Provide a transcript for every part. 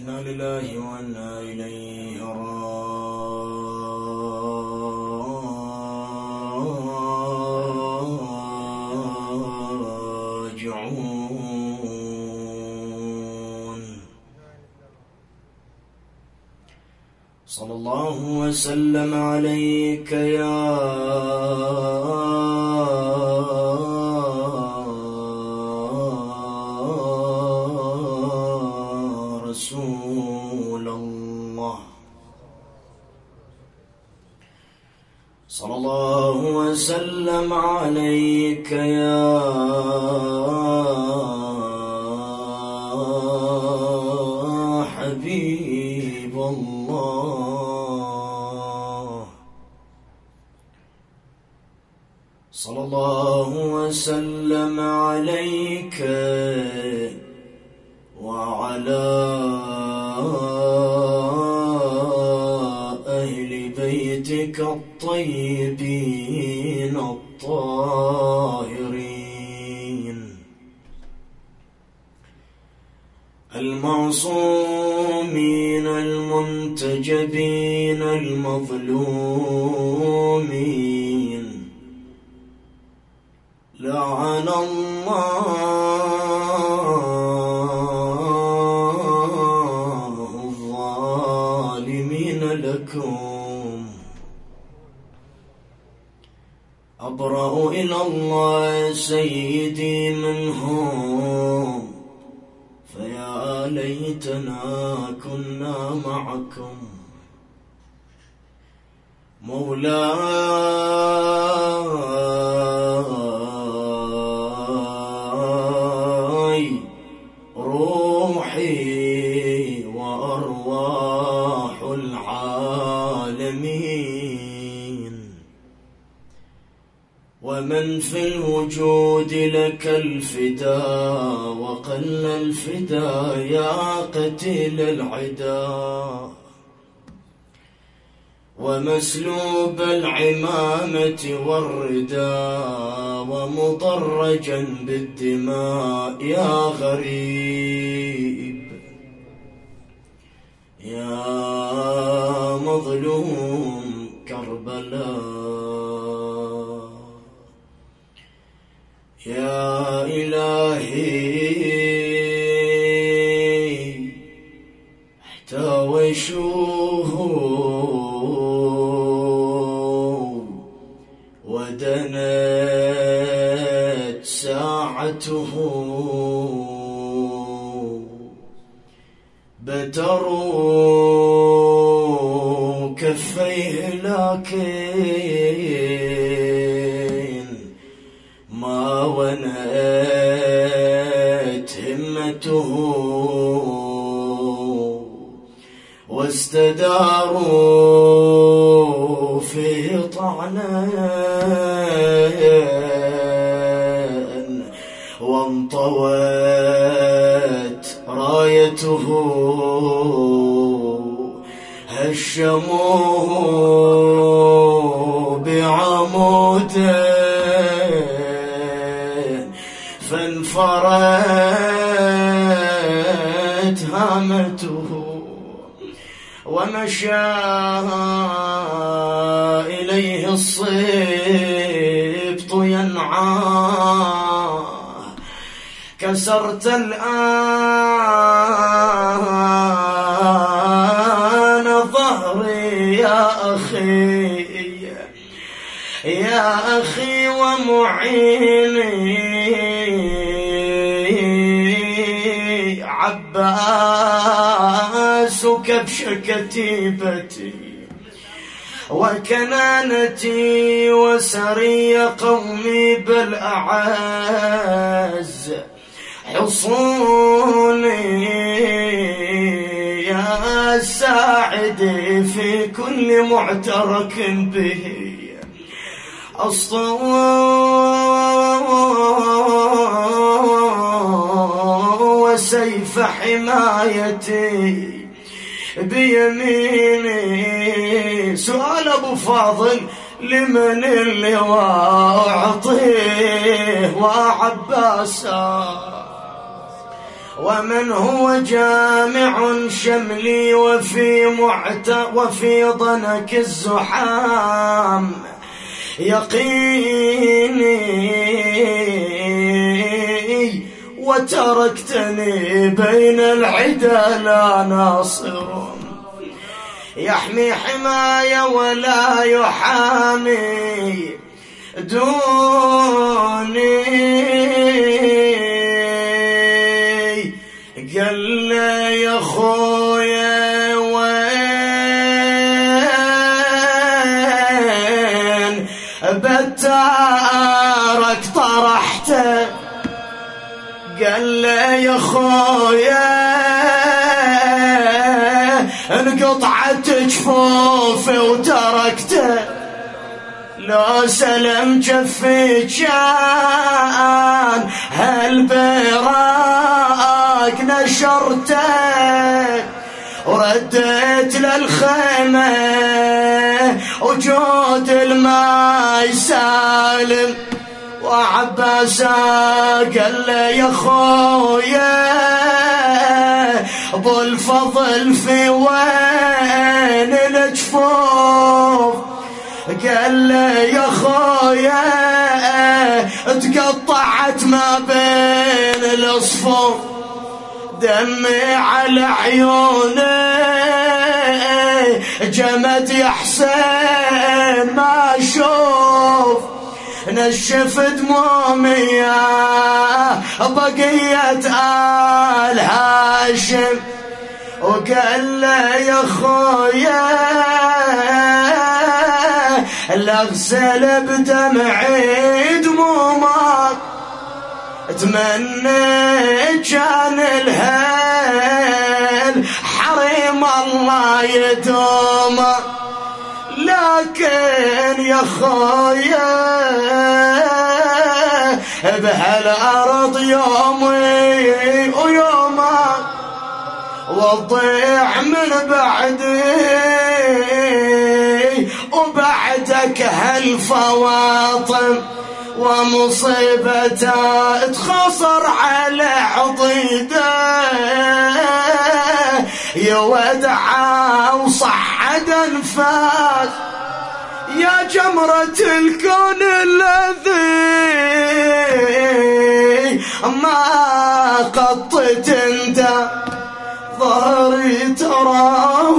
إنا لله وإنا إليه راجعون. صلى الله وسلم عليك يا رسول الله. صلى الله وسلم عليك يا حبيب الله. صلى الله وسلم عليك وعلى أهل بيتك الطيبين الطاهرين المعصومين المنتجبين المظلومين. لعن الله الظالمين لكم. أبرأ إلى الله سيدي منهم، فيا ليتنا كنا معكم. مولاي روحي وأرواح العالمين، ومن في الوجود لك الفداء، وقل الفداء يا قتيل العدا، ومسلوب العمامة والرداء، ومضرجا بالدماء يا غريب، يا مظلوم كربلاء. يا إلهي احتوشوه ودنت ساعته، بتروا كفيه لكن ما ونت همته، واستداروا في طعنا وانطوت رايته، هشموه بعمود فانفرت هامته، ومشى إليه الصبط ينعاه. كسرت الآن ظهري يا أخي، يا أخي ومعيني، عباس كبش كتيبتي وكنانتي وسري قومي بالأعز حصوني، يا ساعدي في كل معترك به. وسيف حمايتي بيميني. سؤال أبو فاضل لمن اللواء أعطيه وعباسا ومن هو جامع شملي وفي ضنك الزحام يقيني وتركتني بين العدا لا ناصر يحمي حماية ولا يحامي دوني قال لي يا خويا وين بتارك طرحته قال لي يا خويا انقطعت جفوفي وتركته لو سلم جفي كان هالبراق نشرته ورديت للخيمة وجود الماي سالم وعباس قال لي يا خويا ابو الفضل في وين الجفوف قال لي يا خويا تقطعت ما بين الصفوف دمي على عيوني جمد يا حسين ما اشوف نشف دمومي يا بقية آل هاشم وقال لي يا خويا لاغسل بدمعي دمومك اتمنى كان الهل حريم الله يدومه لكن يا خويا بهالارض يومي ويومك وضيع من بعدي وبعدك هالفواطم ومصيبته تخسر على عضيده يودع وصعد انفاس يا جمرة الكون الذي ما قطت انت ظهري تراه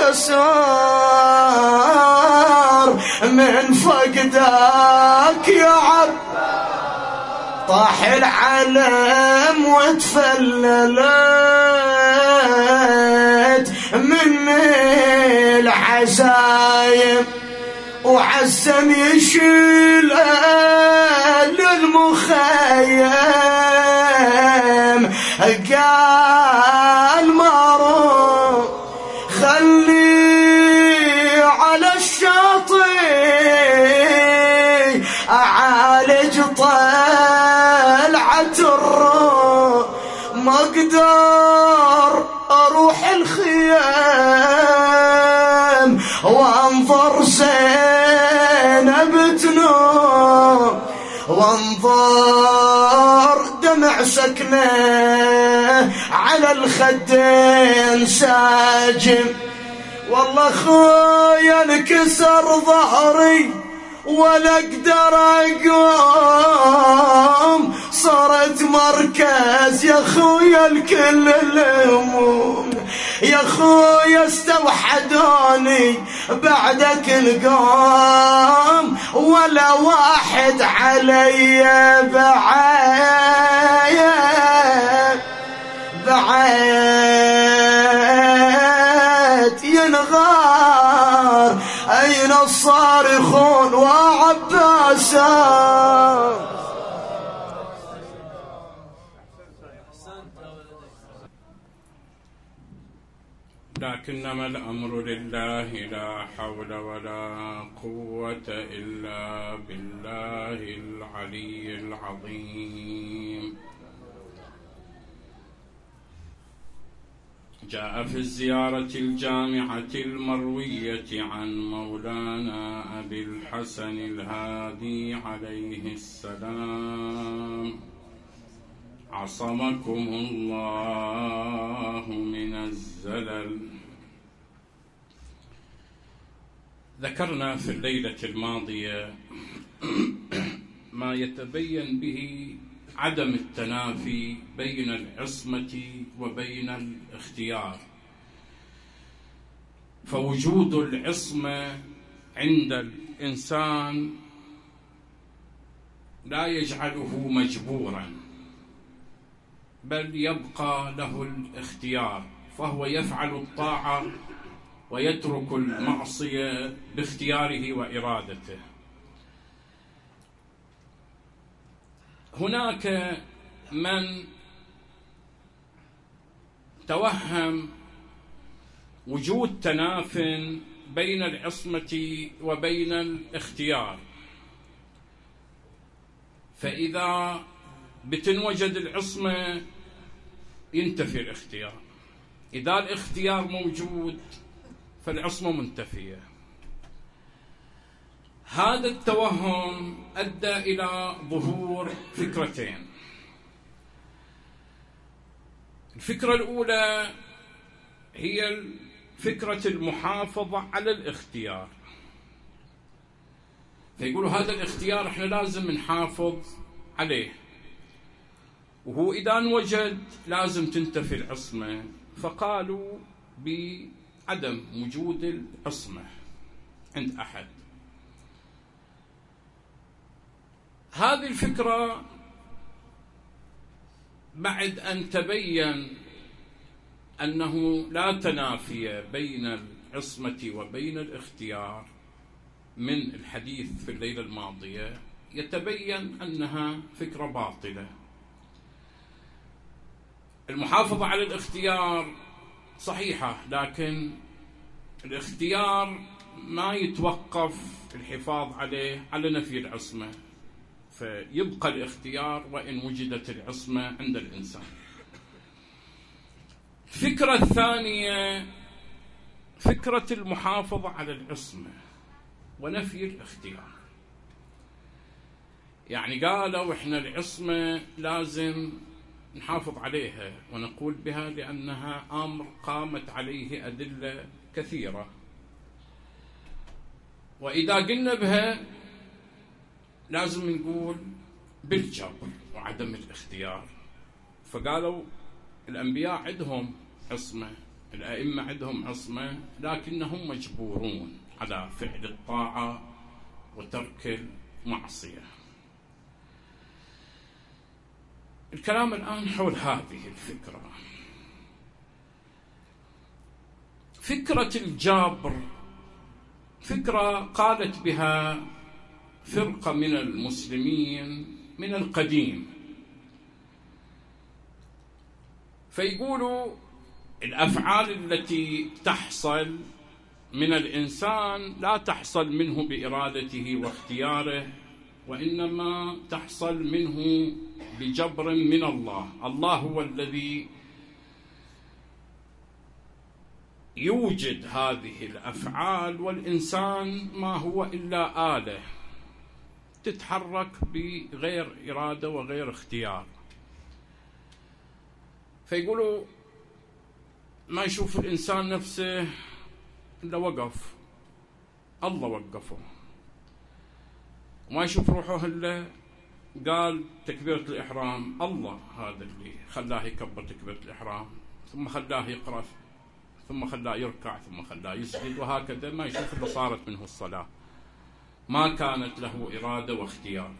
انكسر من فقدك يا عبد طاح العالم وتفللت من العزايم وعزم يشيل للمخيم قال مارو خلي على الشاطئ اعالج طلعة الروح ما اقدر اروح الخيام وانظر زينب تنوم وانظر دمع سكنه على الخدين ساجم والله خويا انكسر ظهري ولا اقدر اقوم صارت مركز يا خويا الكل الهموم يا خويا استوحدوني بعدك نقوم ولا واحد علي بعد ينغار أين الصارخون وعباسا لكنما الأمر لله لا حول ولا قوة إلا بالله العلي العظيم. جاء في الزيارة الجامعة المروية عن مولانا أبي الحسن الهادي عليه السلام عصمكم الله من الزلل. ذكرنا في الليلة الماضية ما يتبين به عدم التنافي بين العصمة وبين الاختيار، فوجود العصمة عند الإنسان لا يجعله مجبورا، بل يبقى له الاختيار، فهو يفعل الطاعة ويترك المعصية باختياره وإرادته. هناك من توهم وجود تناف بين العصمة وبين الاختيار، فإذا بتنوجد العصمة ينتفي الاختيار، إذا الاختيار موجود فالعصمة منتفية. هذا التوهم أدى إلى ظهور فكرتين. الفكرة الأولى هي فكرة المحافظة على الاختيار، فيقولوا هذا الاختيار احنا لازم نحافظ عليه، وهو إذا انوجد لازم تنتفي العصمة، فقالوا بعدم وجود العصمة عند أحد. هذه الفكرة بعد أن تبين أنه لا تنافي بين العصمة وبين الاختيار من الحديث في الليلة الماضية، يتبين أنها فكرة باطلة. المحافظة على الاختيار صحيحة، لكن الاختيار ما يتوقف الحفاظ عليه على نفي العصمة، فيبقى الاختيار وإن وجدت العصمة عند الإنسان. الفكرة الثانية فكرة المحافظة على العصمة ونفي الاختيار، يعني قالوا إحنا العصمة لازم نحافظ عليها ونقول بها لأنها أمر قامت عليه أدلة كثيرة، وإذا قلنا بها لازم نقول بالجبر وعدم الاختيار. فقالوا الأنبياء عندهم عصمة، الأئمة عندهم عصمة، لكنهم مجبورون على فعل الطاعة وترك المعصية. الكلام الآن حول هذه الفكرة، فكرة الجبر، فكرة قالت بها فرقة من المسلمين من القديم، فيقولوا الأفعال التي تحصل من الإنسان لا تحصل منه بإرادته واختياره، وإنما تحصل منه بجبر من الله. الله هو الذي يوجد هذه الأفعال، والإنسان ما هو إلا آلة تتحرك بغير إرادة وغير اختيار. فيقولوا ما يشوف الإنسان نفسه إلا وقف، الله وقفه، وما يشوف روحه إلا قال تكبيرة الإحرام، الله هذا اللي خلاه يكبر تكبيرة الإحرام، ثم خلاه يقرأ، ثم خلاه يركع، ثم خلاه يسجد، وهكذا ما يشوف إلا صارت منه الصلاة، ما كانت له إرادة واختيار.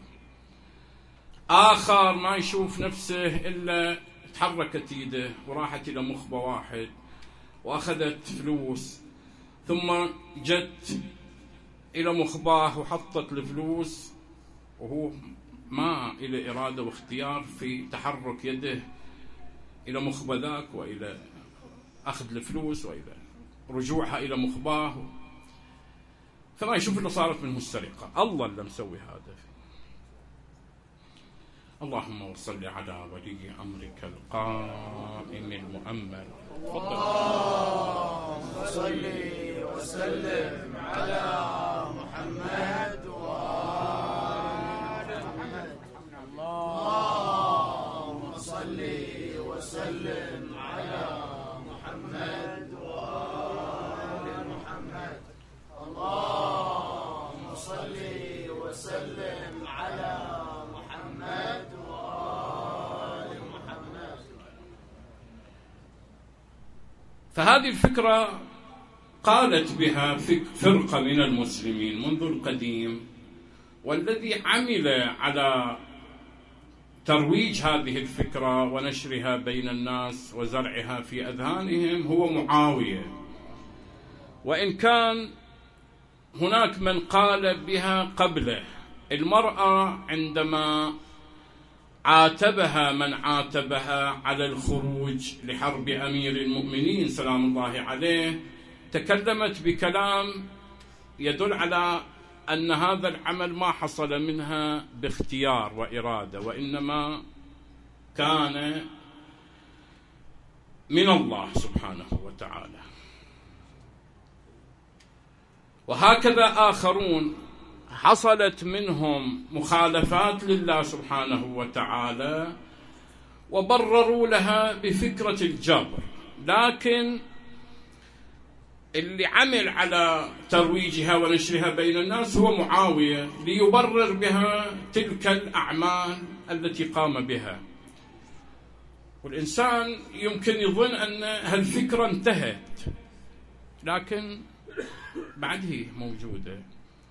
آخر ما يشوف نفسه إلا تحركت يده وراحت إلى مخبة واحد وأخذت فلوس، ثم جت إلى مخباه وحطت الفلوس، وهو ما إلى إرادة واختيار في تحرك يده إلى مخبة ذاك وإلى أخذ الفلوس وإلى رجوعها إلى مخباه، فما يشوف إلا صارت منه السرقة. الله اللي مسوي هذا. اللهم صل على ولي أمرك القائم المؤمل. اللهم صل وسلم على محمد وآل محمد. اللهم صل فهذه الفكرة قالت بها فرقة من المسلمين منذ القديم، والذي عمل على ترويج هذه الفكرة ونشرها بين الناس وزرعها في أذهانهم هو معاوية، وإن كان هناك من قال بها قبله. المرأة عندما عاتبها من عاتبها على الخروج لحرب أمير المؤمنين سلام الله عليه، تكلمت بكلام يدل على أن هذا العمل ما حصل منها باختيار وإرادة، وإنما كان من الله سبحانه وتعالى. وهكذا آخرون حصلت منهم مخالفات لله سبحانه وتعالى وبرروا لها بفكرة الجبر، لكن اللي عمل على ترويجها ونشرها بين الناس هو معاوية ليبرر بها تلك الأعمال التي قام بها. والإنسان يمكن يظن أن هالفكرة انتهت، لكن بعد هي موجودة.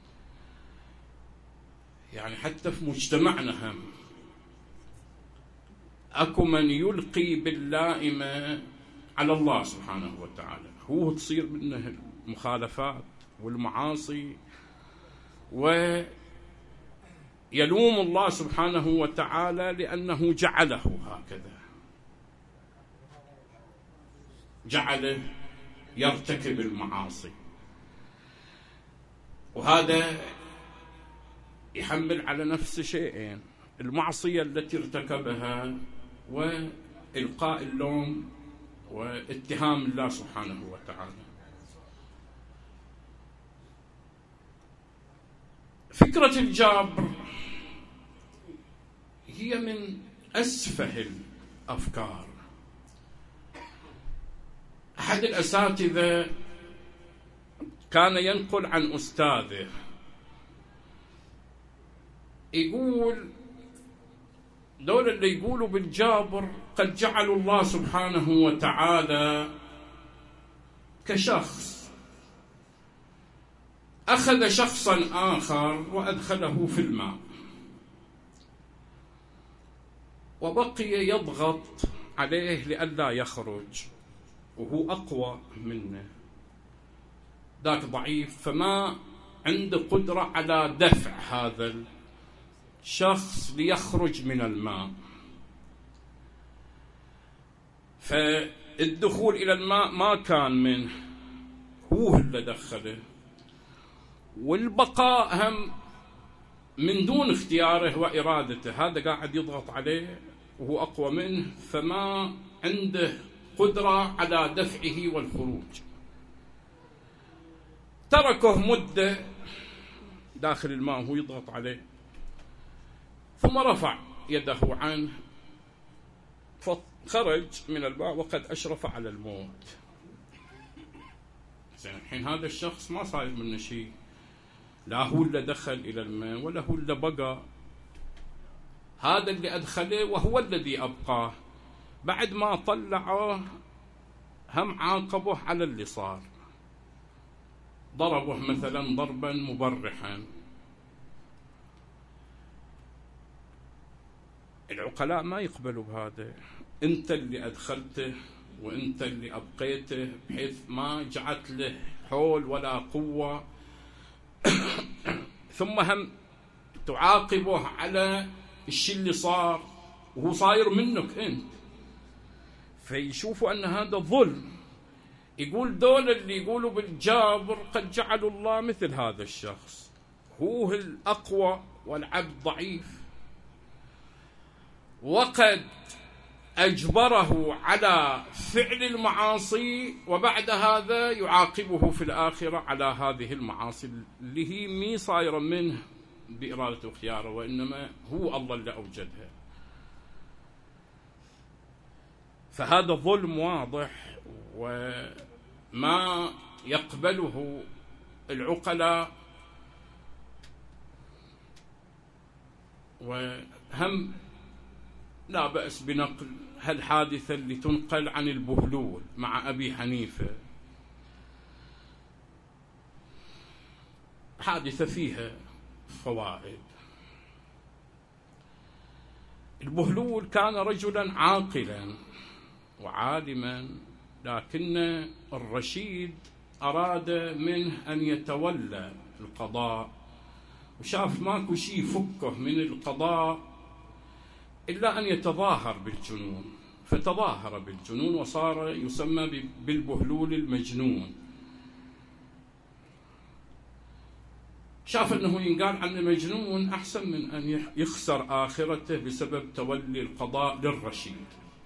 يعني حتى في مجتمعنا هم أكو من يلقي باللائمة على الله سبحانه وتعالى، هو تصير منه المخالفات والمعاصي ويلوم الله سبحانه وتعالى لأنه جعله هكذا، جعله يرتكب المعاصي. وهذا يحمل على نفس شيئين: المعصية التي ارتكبها وإلقاء اللوم واتهام الله سبحانه وتعالى. فكرة الجبر هي من أسفه الأفكار. أحد الأساتذة كان ينقل عن أستاذه يقول: دول اللي يقولوا بالجابر قد جعلوا الله سبحانه وتعالى كشخص، أخذ شخصا آخر وأدخله في الماء وبقي يضغط عليه لئلا يخرج، وهو أقوى منه، ذاك ضعيف فما عنده قدرة على دفع هذا الشخص ليخرج من الماء. فالدخول إلى الماء ما كان منه، هو اللي دخله، والبقاء هم من دون اختياره وإرادته، هذا قاعد يضغط عليه وهو أقوى منه، فما عنده قدرة على دفعه والخروج. تركه مدة داخل الماء وهو يضغط عليه، ثم رفع يده عنه فخرج من الماء وقد أشرف على الموت. الحين هذا الشخص ما صاير منه شيء، لا هو اللي دخل إلى الماء ولا هو اللي بقى، هذا اللي أدخله وهو الذي أبقاه. بعد ما طلعه هم عاقبه على اللي صار، ضربه مثلا ضربا مبرحا. العقلاء ما يقبلوا بهذا، أنت اللي أدخلته وأنت اللي أبقيته بحيث ما جعلت له حول ولا قوة، ثم هم تعاقبه على الشيء اللي صار وهو صاير منك أنت، فيشوفوا أن هذا ظلم. يقول دول اللي يقولوا بالجابر قد جعلوا الله مثل هذا الشخص، هو الأقوى والعبد ضعيف، وقد أجبره على فعل المعاصي، وبعد هذا يعاقبه في الآخرة على هذه المعاصي اللي هي مي صايرة منه بإرادة وخياره، وإنما هو الله اللي أوجدها. فهذا ظلم واضح وما يقبله العقلاء. وهم لا بأس بنقل هالحادثة اللي تنقل عن البهلول مع أبي حنيفة، حادثة فيها فوائد. البهلول كان رجلا عاقلا وعالما، لكن الرشيد أراد منه أن يتولى القضاء، وشاف ماكو شيء يفكه من القضاء إلا أن يتظاهر بالجنون، فتظاهر بالجنون وصار يسمى بالبهلول المجنون. شاف أنه ينقال عنه مجنون أحسن من أن يخسر آخرته بسبب تولي القضاء للرشيد.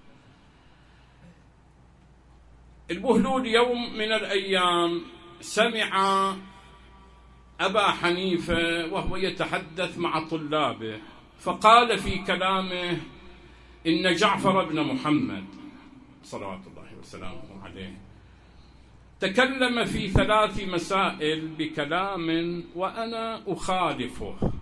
البهلول يوم من الأيام سمع أبا حنيفة وهو يتحدث مع طلابه، فقال في كلامه إن جعفر بن محمد صلوات الله وسلامه عليه تكلم في 3 مسائل بكلام وأنا أخالفه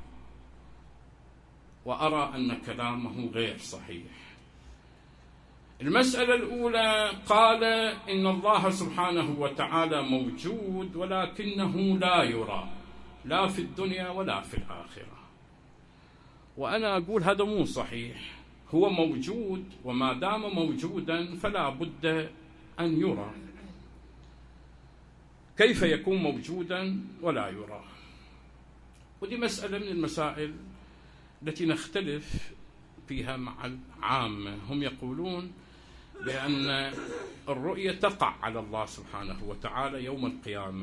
وأرى أن كلامه غير صحيح. المسألة الأولى قال إن الله سبحانه وتعالى موجود ولكنه لا يرى، لا في الدنيا ولا في الآخرة، وأنا أقول هذا مو صحيح. هو موجود، وما دام موجودا فلا بد أن يرى. كيف يكون موجودا ولا يرى؟ ودي مسألة من المسائل التي نختلف فيها مع العامة. هم يقولون بأن الرؤية تقع على الله سبحانه وتعالى يوم القيامة.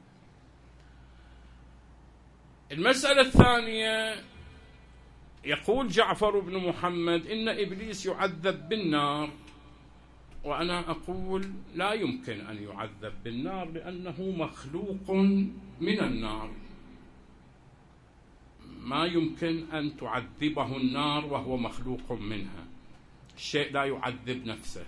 المسألة الثانية يقول جعفر بن محمد إن إبليس يعذب بالنار، وأنا أقول لا يمكن أن يعذب بالنار لأنه مخلوق من النار، ما يمكن أن تعذبه النار وهو مخلوق منها، الشيء لا يعذب نفسه.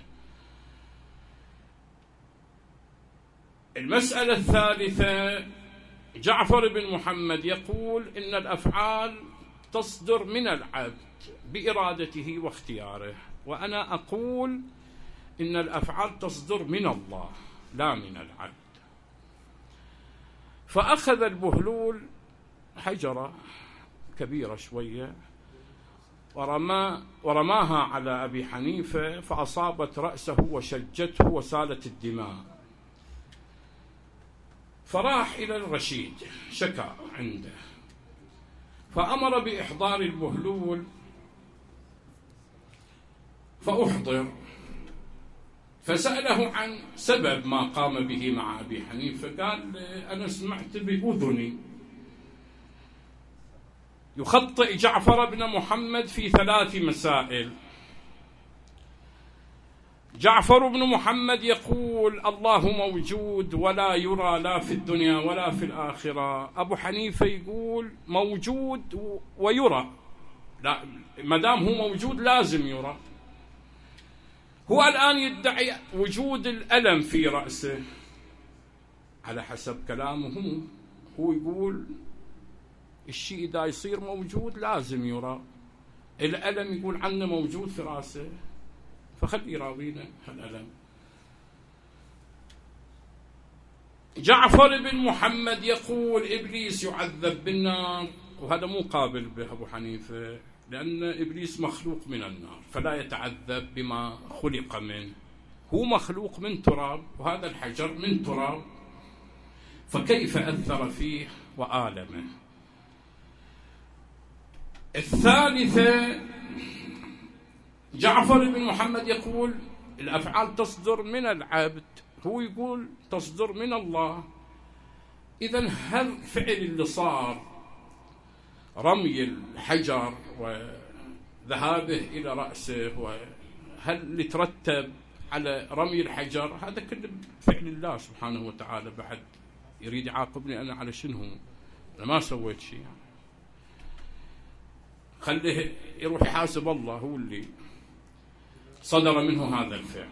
المسألة الثالثة جعفر بن محمد يقول إن الأفعال تصدر من العبد بإرادته واختياره، وأنا أقول إن الأفعال تصدر من الله لا من العبد. فأخذ البهلول حجرة كبيرة شوية ورماها على أبي حنيفة فأصابت رأسه وشجته وسالت الدماء، فراح إلى الرشيد شكا عنده، فأمر بإحضار البهلول فأحضر، فسأله عن سبب ما قام به مع أبي حنيفة. قال أنا سمعت بأذني. يخطئ جعفر بن محمد في 3 مسائل. جعفر بن محمد يقول الله موجود ولا يرى لا في الدنيا ولا في الآخرة. أبو حنيفة يقول موجود ويرى، لا ما دام هو موجود لازم يرى. هو الآن يدعي وجود الألم في رأسه على حسب كلامه. هو يقول الشيء إذا يصير موجود لازم يرى، الألم يقول عنه موجود في رأسه، فخلي يراوينا هالألم. جعفر بن محمد يقول إبليس يعذب بالنار، وهذا مو قابل به أبو حنيفة، لأن إبليس مخلوق من النار فلا يتعذب بما خلق منه، هو مخلوق من تراب وهذا الحجر من تراب، فكيف أثر فيه وآلمه. الثالثة جعفر بن محمد يقول الأفعال تصدر من العبد، هو يقول تصدر من الله. إذن هل فعل اللي صار رمي الحجر وذهابه إلى رأسه وهل اللي ترتب على رمي الحجر هذا كله فعل الله سبحانه وتعالى؟ بعد يريد يعاقبني أنا على شنو؟ أنا ما سويت شيء، خليه يروح يحاسب الله، هو اللي صدر منه هذا الفعل.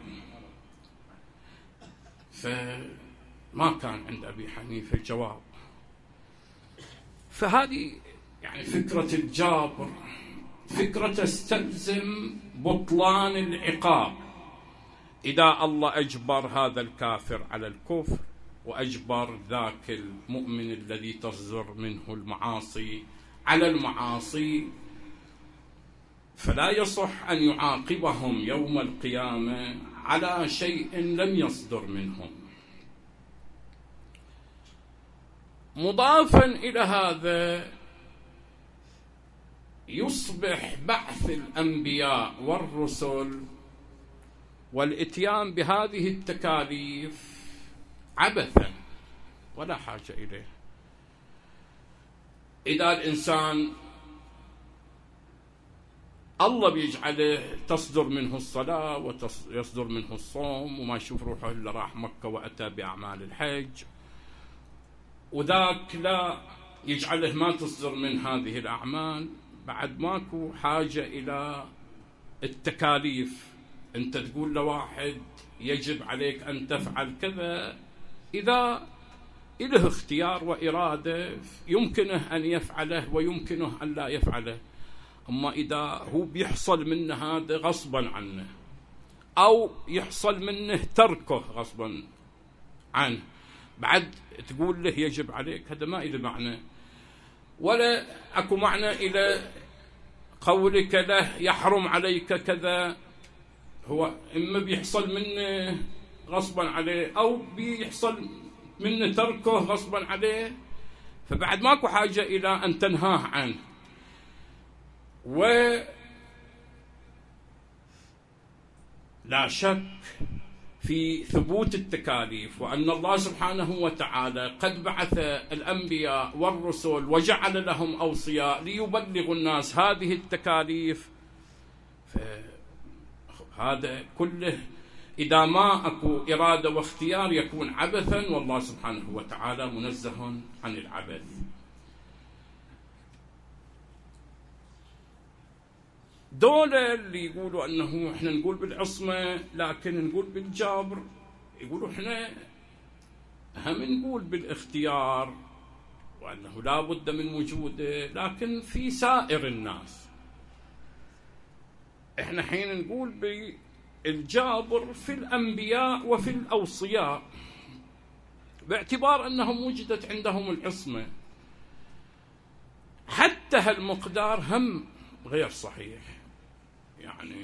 فما كان عند أبي حنيفة جواب. فهذه يعني فكرة الجابر فكرة تستلزم بطلان العقاب. إذا الله أجبر هذا الكافر على الكفر وأجبر ذاك المؤمن الذي تصدر منه المعاصي على المعاصي، فلا يصح أن يعاقبهم يوم القيامة على شيء لم يصدر منهم. مضافا إلى هذا، يصبح بعث الأنبياء والرسل والإتيان بهذه التكاليف عبثا ولا حاجة إليه. إذا الإنسان الله بيجعله تصدر منه الصلاة ويصدر منه الصوم وما يشوف روحه إلا راح مكة وأتى بأعمال الحج، وذاك لا يجعله ما تصدر من هذه الأعمال، بعد ماكو حاجة إلى التكاليف. أنت تقول لواحد يجب عليك أن تفعل كذا، إذا له اختيار وإرادة يمكنه أن يفعله ويمكنه أن لا يفعله. أما إذا هو بيحصل منه هذا غصبا عنه أو يحصل منه تركه غصبا عنه، بعد تقول له يجب عليك، هذا ما إله معنى. ولا أكو معنى إلى قولك له يحرم عليك كذا، هو إما بيحصل منه غصبا عليه أو بيحصل منه تركه غصبا عليه، فبعد ماكو حاجة إلى أن تنهاه عنه. ولا شك في ثبوت التكاليف، وأن الله سبحانه وتعالى قد بعث الأنبياء والرسل وجعل لهم أوصياء ليبلغوا الناس هذه التكاليف. فهذا كله إذا ما أكو إرادة واختيار يكون عبثا، والله سبحانه وتعالى منزه عن العبث. دولة اللي يقولوا أنه إحنا نقول بالعصمة لكن نقول بالجبر، يقولوا إحنا هم نقول بالاختيار وأنه لا بد من وجوده، لكن في سائر الناس. إحنا حين نقول بالجابر في الأنبياء وفي الأوصياء باعتبار أنهم وجدت عندهم العصمة. حتى هالمقدار هم غير صحيح، يعني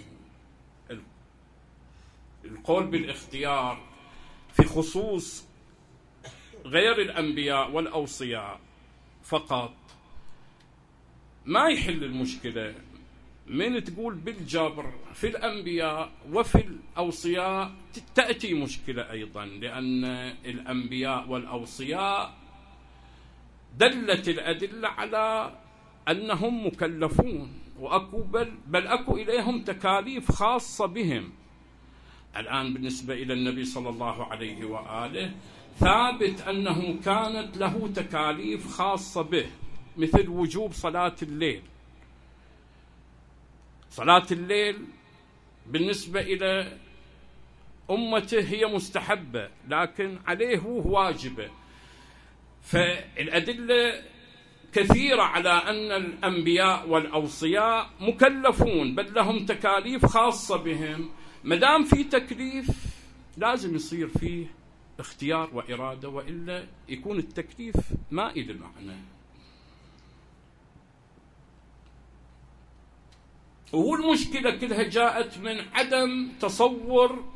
القول بالاختيار في خصوص غير الأنبياء والأوصياء فقط ما يحل المشكلة. من تقول بالجبر في الأنبياء وفي الأوصياء تأتي مشكلة أيضا، لأن الأنبياء والأوصياء دلت الأدلة على أنهم مكلفون، وأكو بل أكو إليهم تكاليف خاصة بهم. الآن بالنسبة إلى النبي صلى الله عليه وآله ثابت أنه كانت له تكاليف خاصة به، مثل وجوب صلاة الليل. صلاة الليل بالنسبة إلى أمته هي مستحبة، لكن عليه هو واجبة. فالأدلة كثيرة على أن الأنبياء والأوصياء مكلفون، بل لهم تكاليف خاصة بهم. مدام في تكليف لازم يصير فيه اختيار وإرادة، وإلا يكون التكليف ما إله معنى. وهو المشكلة كلها جاءت من عدم تصور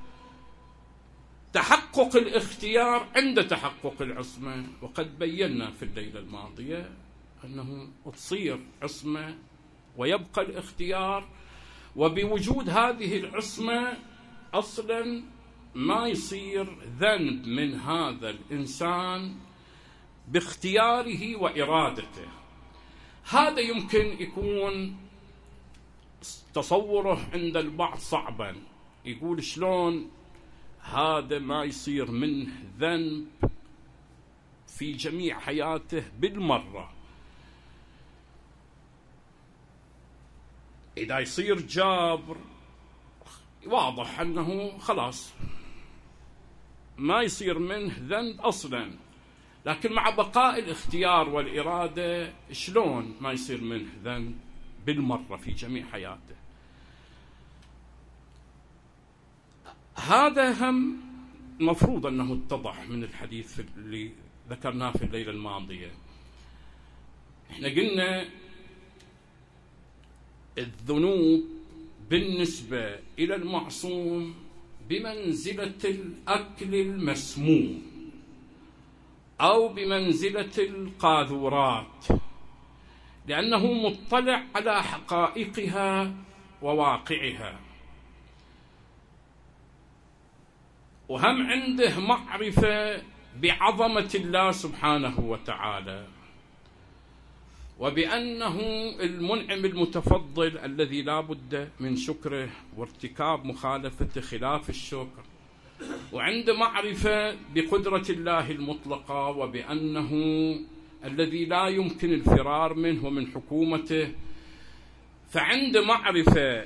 تحقق الاختيار عند تحقق العصمة. وقد بينا في الليلة الماضية أنه تصير عصمة ويبقى الاختيار، وبوجود هذه العصمة أصلا ما يصير ذنب من هذا الإنسان باختياره وإرادته. هذا يمكن يكون تصوره عند البعض صعبا، يقول شلون هذا ما يصير منه ذنب في جميع حياته بالمرة. إذا يصير جابر واضح أنه خلاص ما يصير منه ذنب أصلا، لكن مع بقاء الاختيار والإرادة شلون ما يصير منه ذنب بالمرة في جميع حياته. هذا هم المفروض أنه اتضح من الحديث اللي ذكرناه في الليلة الماضية. احنا قلنا الذنوب بالنسبة إلى المعصوم بمنزلة الأكل المسموم أو بمنزلة القاذورات، لأنه مطلع على حقائقها وواقعها، وهم عنده معرفة بعظمة الله سبحانه وتعالى، وبأنه المنعم المتفضل الذي لا بد من شكره وارتكاب مخالفته خلاف الشكر، وعنده معرفة بقدرة الله المطلقة وبأنه الذي لا يمكن الفرار منه ومن حكومته، فعنده معرفة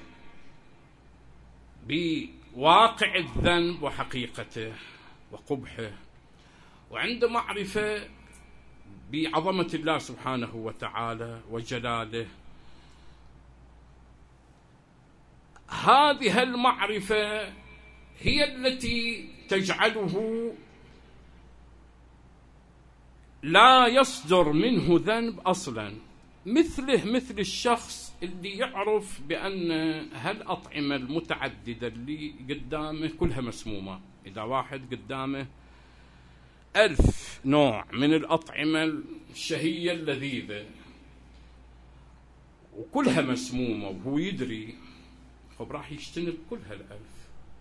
بواقع الذنب وحقيقته وقبحه، وعنده معرفة بعظمة الله سبحانه وتعالى وجلاله. هذه المعرفة هي التي تجعله لا يصدر منه ذنب أصلا، مثل الشخص اللي يعرف بأن هالأطعمة المتعددة اللي قدامه كلها مسمومة. إذا واحد قدامه 1000 نوع من الأطعمة الشهية اللذيذة وكلها مسمومة وهو يدري، راح يجتنب كل هال1000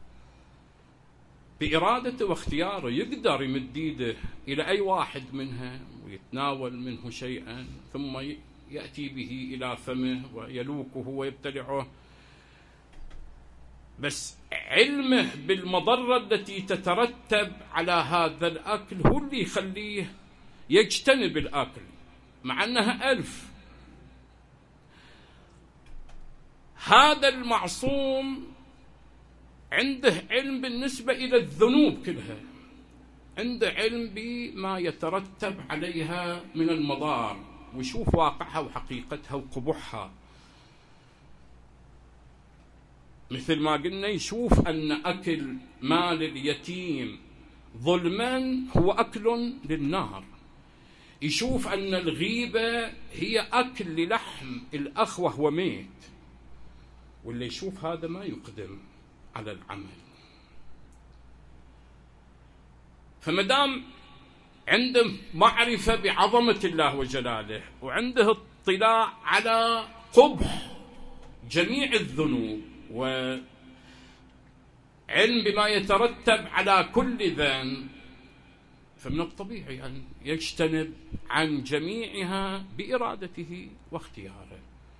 بإرادته واختياره. يقدر يمد ايده إلى أي واحد منها ويتناول منه شيئا ثم يأتي به إلى فمه ويلوكه ويبتلعه، بس علمه بالمضرة التي تترتب على هذا الأكل هو اللي يخليه يجتنب الأكل مع أنها 1000. هذا المعصوم عنده علم بالنسبة إلى الذنوب كلها، عنده علم بما يترتب عليها من المضار، ويشوف واقعها وحقيقتها وقبحها. مثل ما قلنا يشوف أن أكل مال اليتيم ظلما هو أكل للنار، يشوف أن الغيبة هي أكل للحم الأخ وهو ميت، واللي يشوف هذا ما يقدم على العمل. فمدام عنده معرفة بعظمة الله وجلاله وعنده اطلاع على قبح جميع الذنوب وعلم بما يترتب على كل ذنب، فمن الطبيعي أن يجتنب عن جميعها بإرادته واختياره،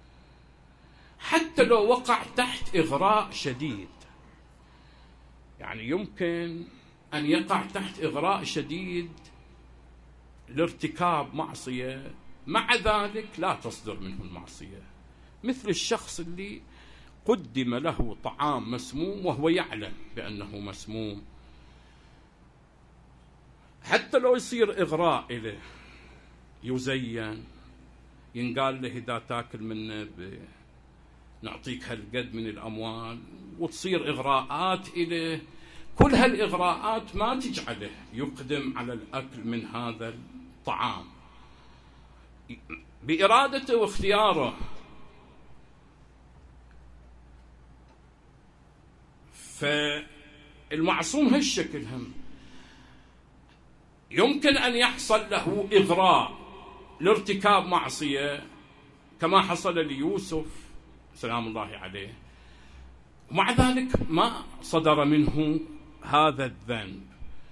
حتى لو وقع تحت إغراء شديد. يعني يمكن أن يقع تحت إغراء شديد لارتكاب معصية، مع ذلك لا تصدر منه المعصية، مثل الشخص اللي قدم له طعام مسموم وهو يعلم بأنه مسموم، حتى لو يصير إغراء إليه، يزين، ينقال له إذا تاكل منه نعطيك هالقد من الأموال، وتصير إغراءات إليه. كل هالإغراءات ما تجعله يقدم على الأكل من هذا الطعام بإرادته واختياره. فالمعصوم هالشكل هم يمكن أن يحصل له إغراء لارتكاب معصية كما حصل ليوسف سلام الله عليه، ومع ذلك ما صدر منه هذا الذنب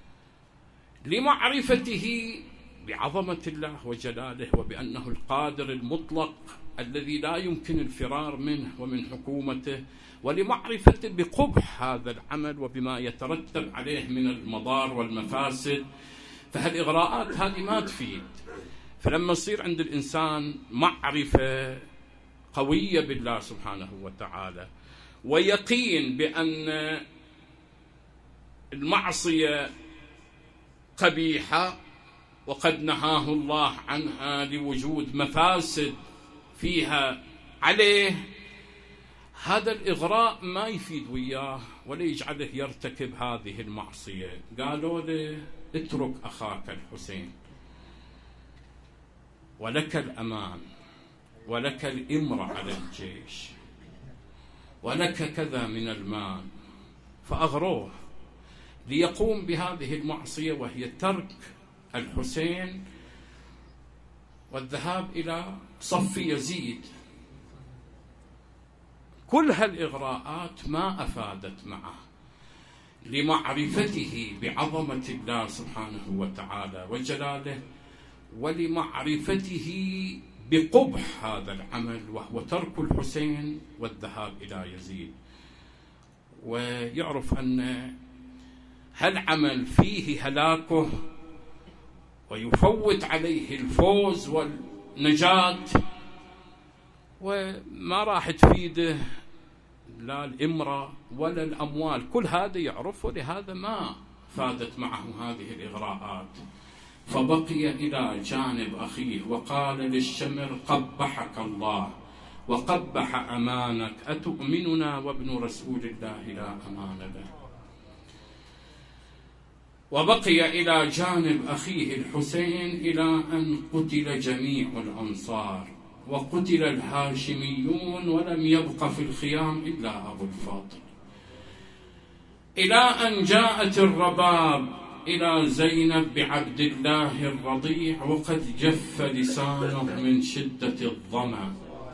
لمعرفته بعظمة الله وجلاله وبأنه القادر المطلق الذي لا يمكن الفرار منه ومن حكومته، ولمعرفته بقبح هذا العمل وبما يترتب عليه من المضار والمفاسد. فهالإغراءات هذه ما تفيد. فلما يصير عند الإنسان معرفة قوية بالله سبحانه وتعالى ويقين بأن المعصية قبيحة وقد نهاه الله عنها لوجود مفاسد فيها عليه هذا الإغراء ما يفيد وياه ولا يجعله يرتكب هذه المعصية. قالوا له اترك أخاك الحسين، ولك الأمان، ولك الإمرة على الجيش، ولك كذا من المال. فأغروه ليقوم بهذه المعصية، وهي ترك الحسين والذهاب إلى صف يزيد. كل هالإغراءات ما أفادت معه لمعرفته بعظمة الله سبحانه وتعالى وجلاله، ولمعرفته بقبح هذا العمل، وهو ترك الحسين والذهاب إلى يزيد. ويعرف أن هالعمل فيه هلاكه ويفوت عليه الفوز والنجاة، وما راح تفيده لا الإمرة ولا الأموال. كل هذا يعرف، ولهذا ما فادت معه هذه الإغراءات. فبقي إلى جانب أخيه وقال للشمر قبحك الله وقبح أمانك، أتؤمننا وابن رسول الله لا أمان له. وبقي إلى جانب أخيه الحسين إلى أن قتل جميع الأنصار وقتل الهاشميون، ولم يبق في الخيام إلا أبو الفضل، إلى أن جاءت الرباب إلى زينب بعبد الله الرضيع وقد جف لسانه من شدة الظمأ،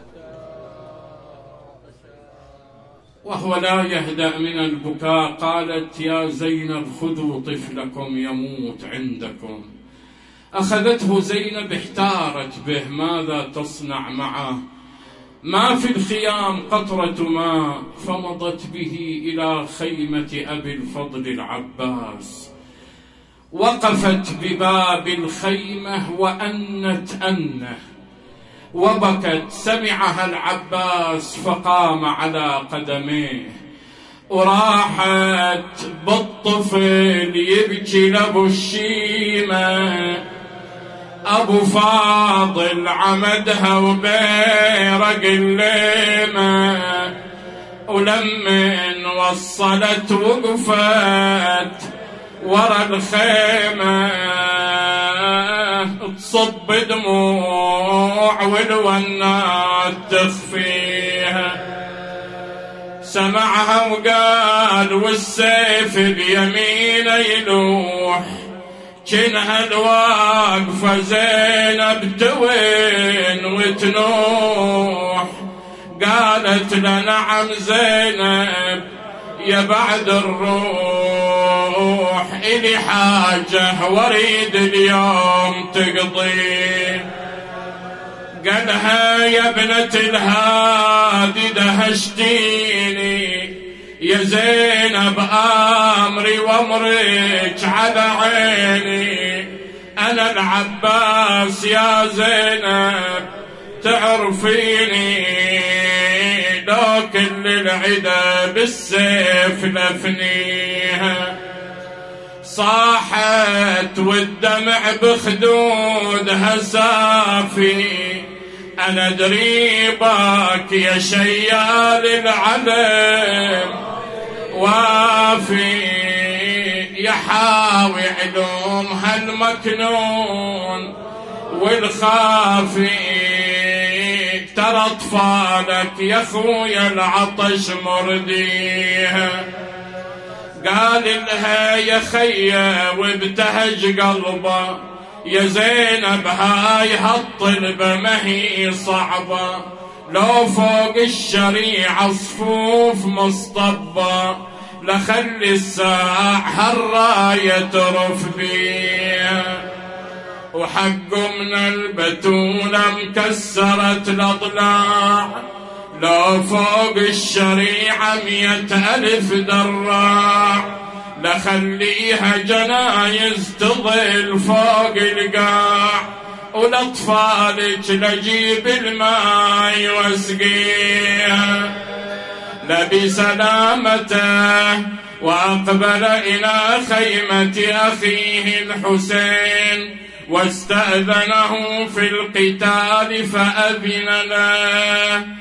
وهو لا يهدأ من البكاء. قالت يا زينب خذوا طفلكم يموت عندكم. أخذته زينب، احتارت به ماذا تصنع معه، ما في الخيام قطرة ماء، فمضت به إلى خيمة أبي الفضل العباس، وقفت بباب الخيمة وأنت أنه وبكت. سمعها العباس فقام على قدميه، وراحت بالطفل يبكي لأبو الشيمة. أبو فاضل عمدها وبيرق الليمة، ولمن وصلت وقفت ورا الخيمة، تصب دموع والونات تخفيها. سمعها وقال والسيف بيمين يلوح، جنها الواقفة زينب توين وتنوح. قالت لنعم زينب يا بعد الروح، إلي حاجة وريد اليوم تقضي. قالها يا ابنة الهادي دهشتيني يا زينب، أمري وامرك على عيني. أنا العباس يا زينب تعرفيني، لو كل العدا بالسيف لفنيها. صاحت والدمع بخدودها سافي، أنا دريبك يا شيال العلم وافي، يا حاوي علوم هالمكنون والخافي. ترى أطفالك يا خويا العطش مرديها. قال لها يا خيا وابتهج قلبه، يا زينب هاي هالطلبة ما هي صعبة، لو فوق الشريعة صفوف مصطبة، لخلي الساع هالراية ترف بيها. وحق من البتولة مكسرت الأضلاع، لو فوق الشريعة 100,000 دراع، لخليها جنايز تظل فوق القاع، ولأطفالك لجيب الماي واسقيها. لبي سلامته وأقبل إلى خيمة أخيه الحسين، واستأذنه في القتال فأذن له.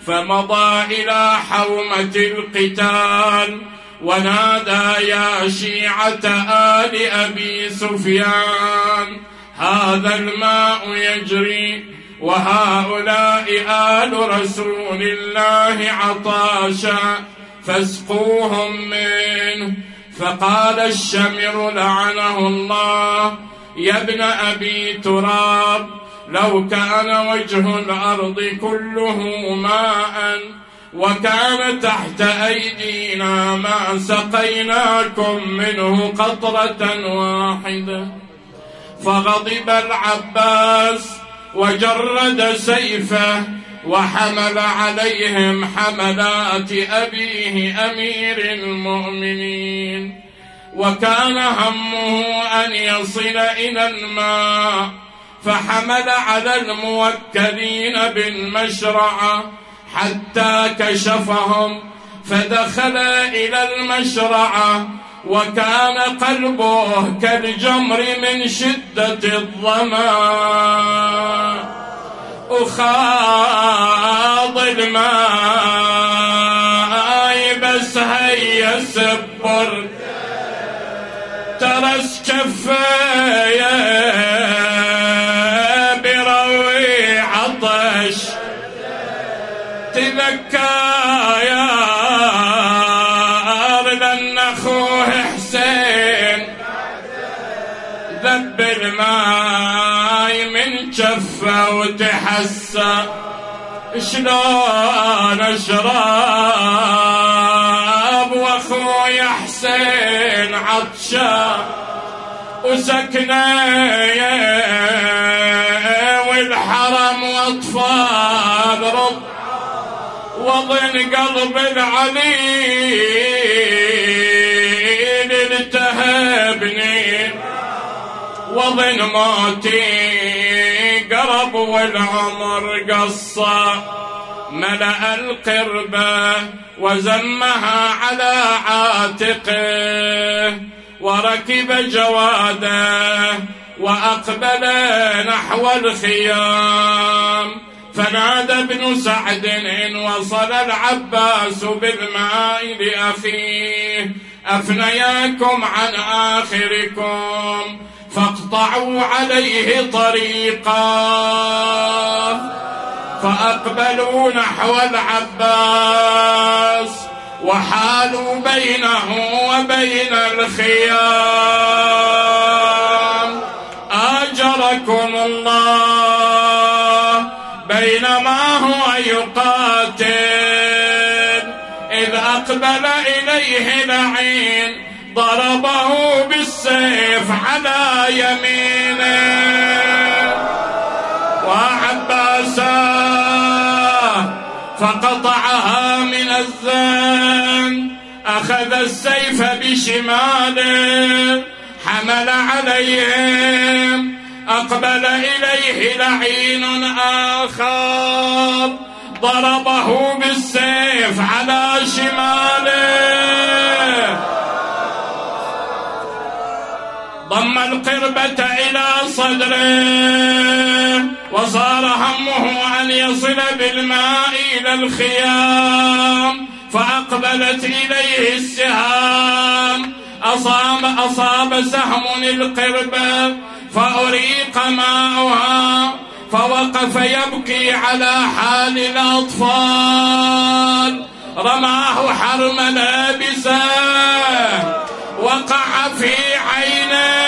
فمضى إلى حومة القتال ونادى يا شيعة آل أبي سفيان هذا الماء يجري وهؤلاء آل رسول الله عطاشا فاسقوهم منه. فقال الشمر لعنه الله يا ابن أبي تراب لو كان وجه الأرض كله ماء وكان تحت أيدينا ما سقيناكم منه قطرة واحدة. فغضب العباس وجرد سيفه وحمل عليهم حملات أبيه أمير المؤمنين، وكان همه أن يصل إلى الماء، فحمل على الموكلين بالمشرعة حتى كشفهم، فدخل إلى المشرعة وكان قلبه كالجمر من شدة الظما، وخاض الماء بس هيا سبر ترس كفايا بروي عطش، تذكى يا لأن أخوه حسين ذب الماي من جفه وتحسى شلون اشرب واخوي حسين عطشان وسكنه والحرم واطفال رب وضن قلب العليل التهبني وضن موتي قرب والعمر قصة، ملأ القربة وزمها على عاتقه وركب جواده وأقبل نحو الخيام، فنادى ابن سعد إن وصل العباس بالماء لأخيه أفنياكم عن آخركم فاقطعوا عليه طريقا، فأقبلوا نحو العباس وحالوا بينه وبين الخيام. آجركم الله بينما هو يقاتل إذ أقبل إليه لعين ضربه بالسيف على يمينه وعباسا فقطعها من الذن، أخذ السيف بشماله حمل عليهم، أقبل إليه لعين آخر ضربه بالسيف على شماله، ضم القربة إلى صدره وصار همه أن يصل بالماء إلى الخيام، فأقبلت إليه السهام، أصاب سهم القربة فأريق ماؤها، فوقف يبكي على حال الأطفال، رماه حرم لابسه وقع في عينه،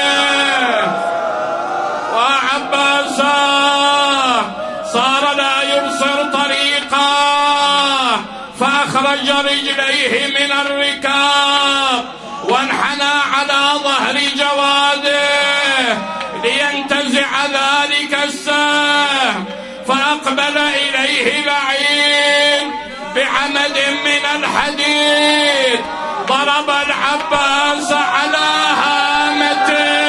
وعباسا صار لا يبصر طريقا، فأخرج رجليه من الركاب وانحنى على ظهر جواده لينتزع ذلك السهم، فأقبل إليه لعين بعمد من الحديد ضرب العباس على هامته،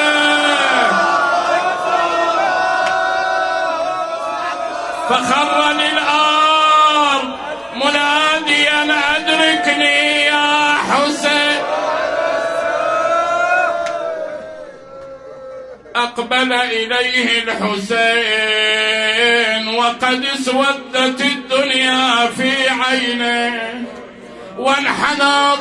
فخر للأرض مناديا أدركني يا حسين. أقبل إليه الحسين وقد اسودت الدنيا في عينه، وانحنى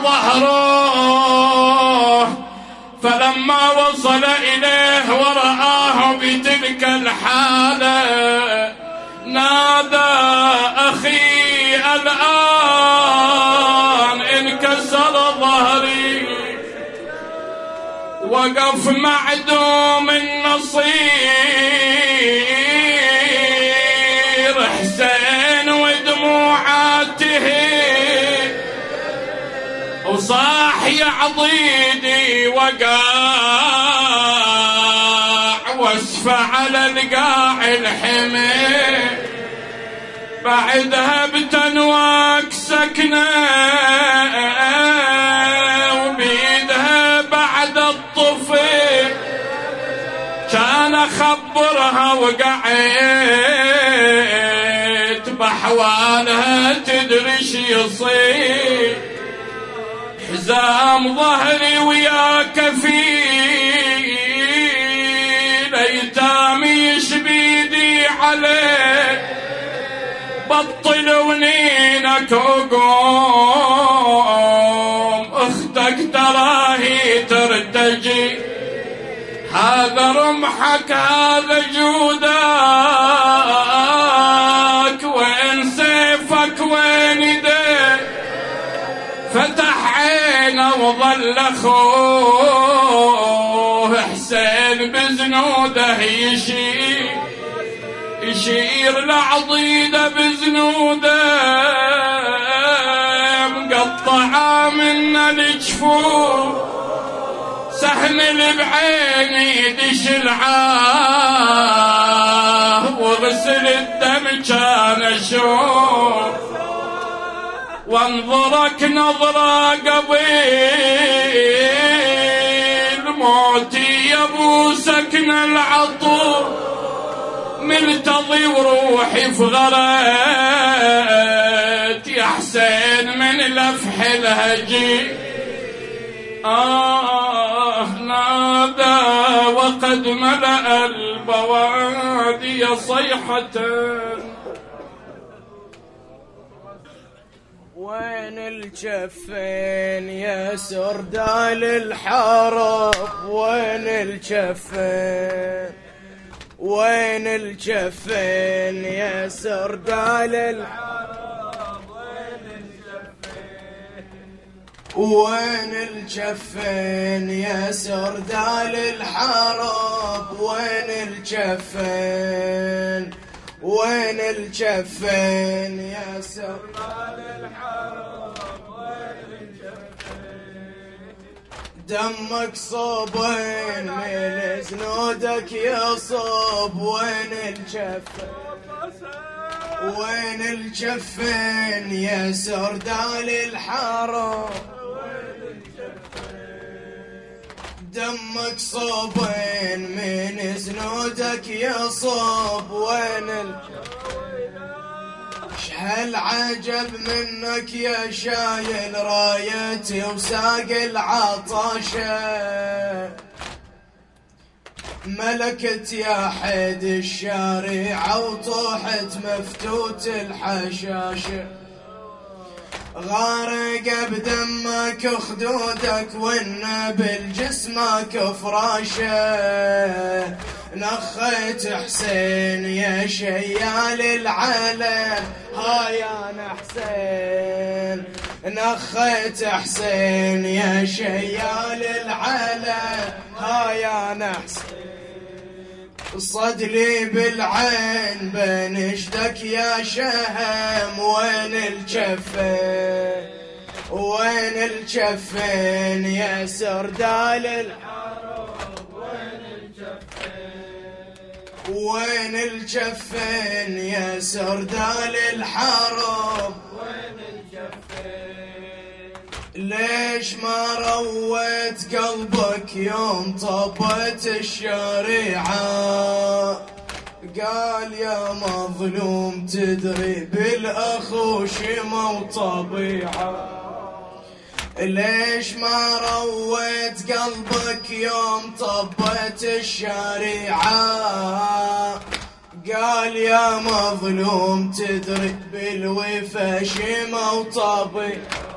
ظهره، فلما وصل إليه ورآه بتلك الحالة نادى: أخي الآن انكسر ظهري. وقف معدوم النصير حسين ودموعاته، وصاح: يا عضيدي، وقاع واسفى على القاع الحمي. بعدها بتنواك سكنة وبيدها بعد الطفل، كان أخبرها وقعت بحوالها تدري شي يصير. حزام ظهري ويا كفيل، ايتامي يشبيدي عليك، بطل ونينك وقوم، اختك تراهي ترتجي، هذا رمحك هذا جودك، وين سيفك وين يديك. فتح عينه وظل اخوه حسين بزنوده يشير لعضيده بزنوده، مقطعه من الجفوف، سهم اللي بعيني دش العاه، وغسل الدم كان اشوف، وانظرك نظرة قبيل موتي يا ابو سكن العطور، ملتضي وروحي في غرات يا حسين من لفح الهجي. نادى وقد ملأ البوادي صيحة، وين الجفين يا سردال الحرب، وين الجفين، وين الجفين يا سردال الحرب، وين الجفين يا سردال الحرب، وين الجفين، وين الجفين يا سردال الحرب، وين الجفين. دمك صوبين من زنودك يصوب، وين الجفين، وين الجفين يا سردال الحرب، دمك صوبين من زنودك يصوب، وين شحال عجب منك يا شايل رايتي وساق العطاشة، ملكت يا حيد الشارع وطوحت مفتوت الحشاشة، غارق بدمك خدودك والنبل جسمك فراشه، نخيت حسين يا شيال العلم، هاي انا حسين، نخيت حسين يا شيال العلم، هاي انا حسين. صدلي بالعين بنشدك يا شهم، وين الجفين، وين الجفين يا سردال الحرب، وين الجفين، وين الجفين يا سردال الحرب، وين الجفين. ليش ما رويت قلبك يوم طبت الشريعة، قال يا مظلوم تدري بالأخو شمة وطبيعة، ليش ما رويت قلبك يوم طبت الشريعة؟ قال يا مظلوم تدري بالوفا شمى وطبي،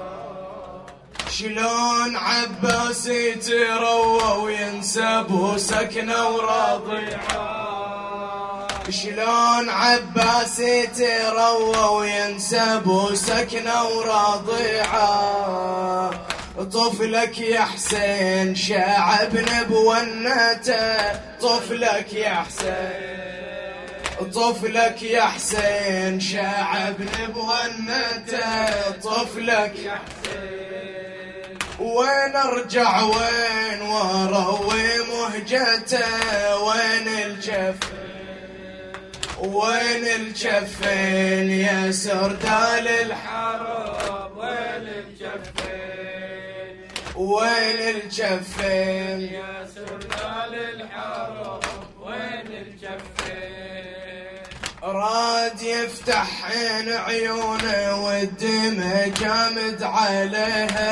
شلون عباس يتروى وينسب وسكنه ورضيعه، شلون عباس يتروى وينسب وسكنه ورضيعه. طفلك يا حسين شعبنا بونته، طفلك يا حسين، طفلك يا حسين شعبنا بونته، طفلك يا حسين. وين ارجع وين واروي مهجته، وين الجفين، وين الجفين يا سردال الحرب، وين الجفين، وين الجفين يا سردال الحرب، وين الجفين. راد يفتح عين عيونه والدمع جامد عليها،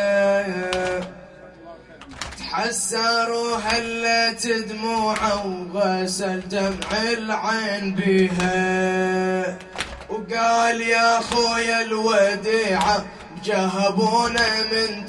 تحسر وهلت دموعه وغسل دمع العين بيها، وقال يا خويا الوديعة جهبونا من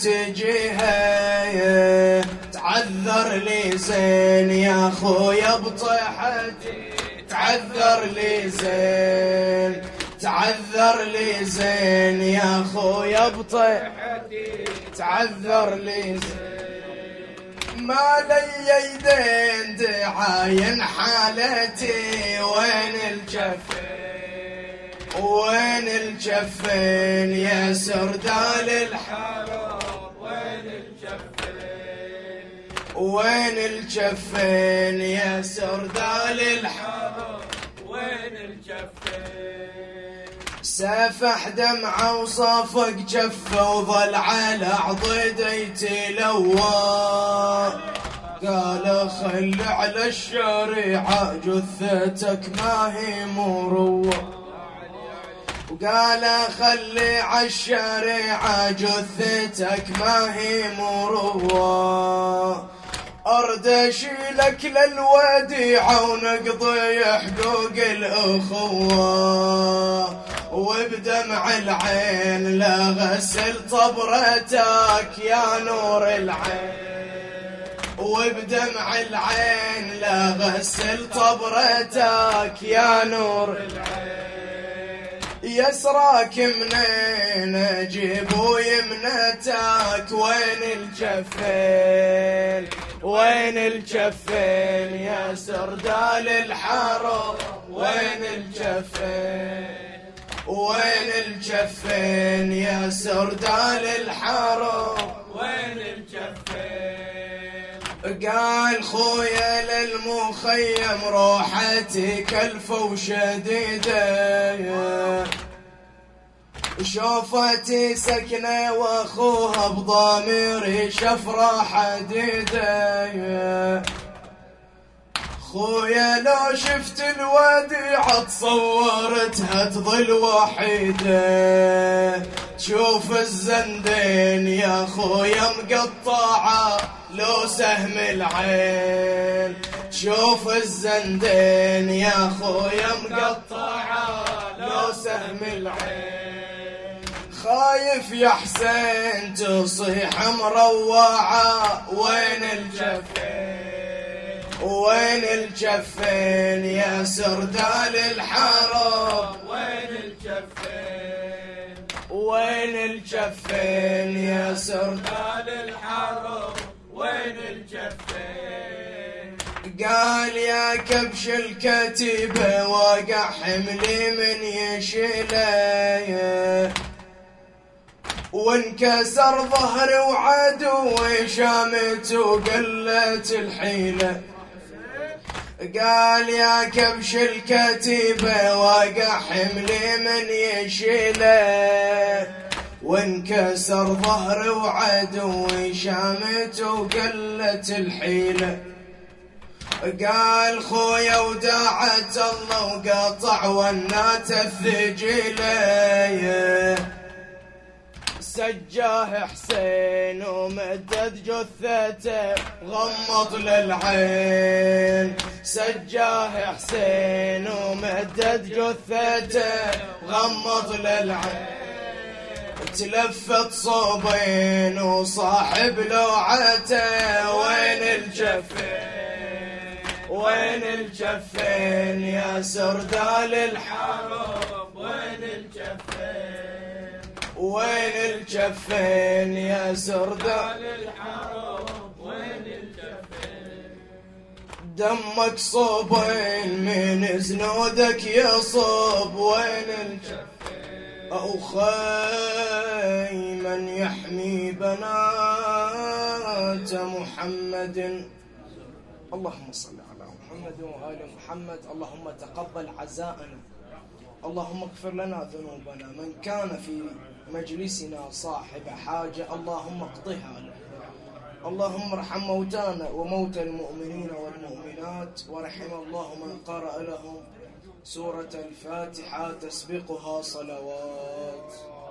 تجيها، تعذر لي زين يا خويا بطيحتي، تعذر لي زين، تعذر لي زين يا خويا بطيحتي، تعذر لي زين. ما لي يدين دعاين حالتي، وين الجفين، وين الجفين يا سردال الحرب، وين الجفين، وين الجفين يا سردال الحرب، وين الجفين. سافح دمعه وصافق جفه وظل على عضده يتلوى، قال خل على الشريعة جثتك ما هي مروة، وقال خلي عالشريعة جثتك ما هي مروة، أرد أشيلك للوديعة ونقضي حقوق الأخوة، وبدمع العين لا غسل طبرتك يا نور العين، وبدمع العين لا غسل طبرتك يا نور العين. يسراك منين اجيب ويمنتك، وين الجفين، وين الجفين يا سردال الحرب، وين الجفين، وين الجفين يا سردال الحرب، وين الجفين. قال خويا للمخيم روحتي كلفة وشديدة، شوفتي سكنة واخوها بضاميري شفرة حديدة، خويا لو شفت الوديعة تصورتها تظل وحيدة، تشوف الزندين يا خويا مقطعة لو سهم العين، تشوف الزندين يا خويا مقطعة لو سهم العين. خايف يا حسين تصيح مروعة، وين الجفين، وين الجفين يا سردال الحرب، وين الجفين، وين الجفين يا سردال الحرب، وين الجفين. قال يا كبش الكتيبة وقع حملي من يشيله، وانكسر ظهري وعدوي شامت وقلت الحيلة. قال يا كبش الكتيبة وقع حملي من يشيله، وانكسر ظهري وعدوي شامت وقلت الحيلة. قال خويا وداعت الله وقطع ونات الثجيله، سجاه حسين ومدد جثته غمض للعين، سجاه حسين ومدد جثته غمض للعين، تلفت صوبين وصاحب لوعته وين الجفين، وين الجفين يا سردال الحرب، وين الجفين، وين الجفين يا سردال الحرب، وين الجفين، دمك صوبين من زنودك يصب، وين الجفين، أخي من يحمي بنات محمد. اللهم صل على محمد وآل محمد. اللهم تقبل عزاءنا، اللهم اغفر لنا ذنوبنا، من كان في مجلسنا صاحب حاجة اللهم اقضها له، اللهم ارحم موتانا وموتى المؤمنين والمؤمنات، ورحم الله من قرأ لهم سورة الفاتحة تسبقها صلوات.